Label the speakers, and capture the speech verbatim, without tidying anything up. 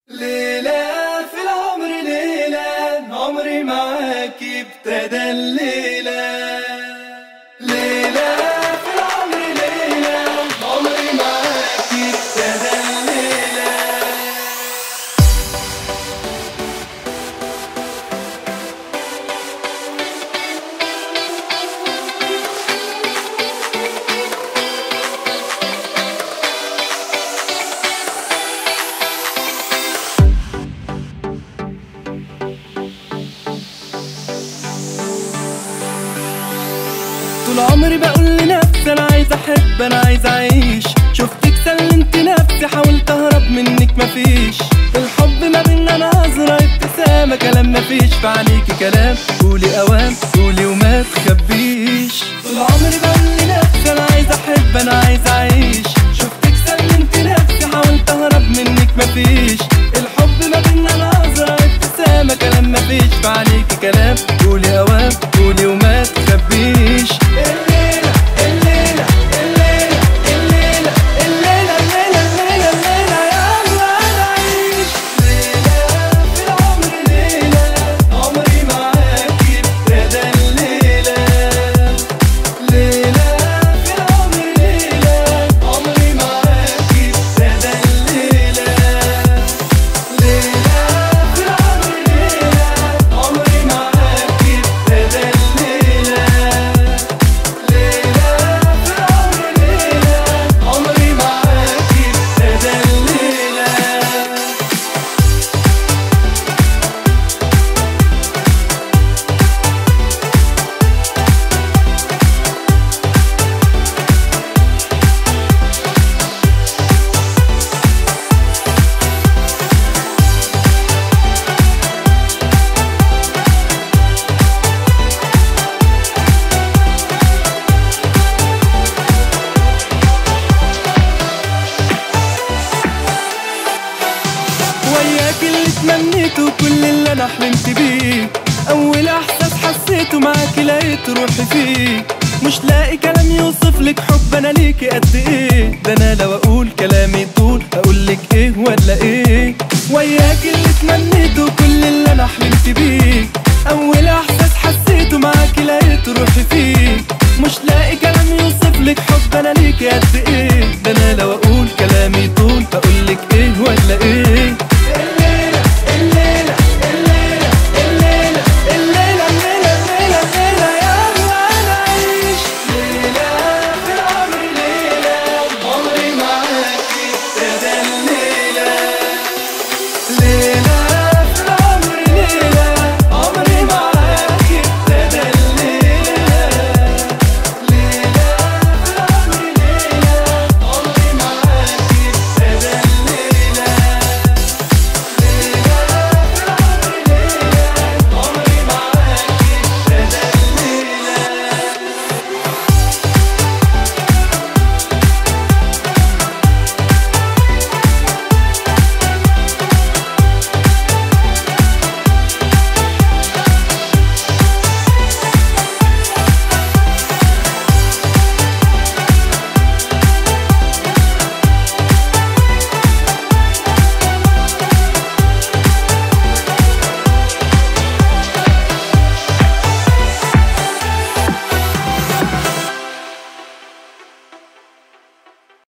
Speaker 1: ليلة في العمر، ليلة عمري معاكي ابتدى الليلة. ليلة في العمر، ليلة عمري معاكي ابتدى الليلة. طول عمري بقول لنفسي انا عايز احب، انا عايز اعيش. شفتك سلمت نفسي، حاولت اهرب منك مفيش. الحب ما بينا نظرة ابتسامة، كلام مفيش في عينيكي كلام. قولي اوام قولي وما تخبيش. طول عمري بقول لنفسي انا عايز احب، انا عايز اعيش. شفتك سلمت نفسي، حاولت اهرب منك مفيش. الحب ما بينا نظرة ابتسامة، كلام مفيش في عينيكي كلام. قولي اوام قولي وما تخبيش. وياك اللي تمنيته، كل اللي انا حلمت بيه. اول احساس حسيته معاكي لقيت روحي فيه. مش لاقي كلام يوصفلك حب انا ليكي قد ايه. ده انا لو اقول كلامي طول اقولك ايه ولا ايه. وياك اللي تمنيته، كل اللي انا حلمت بيه.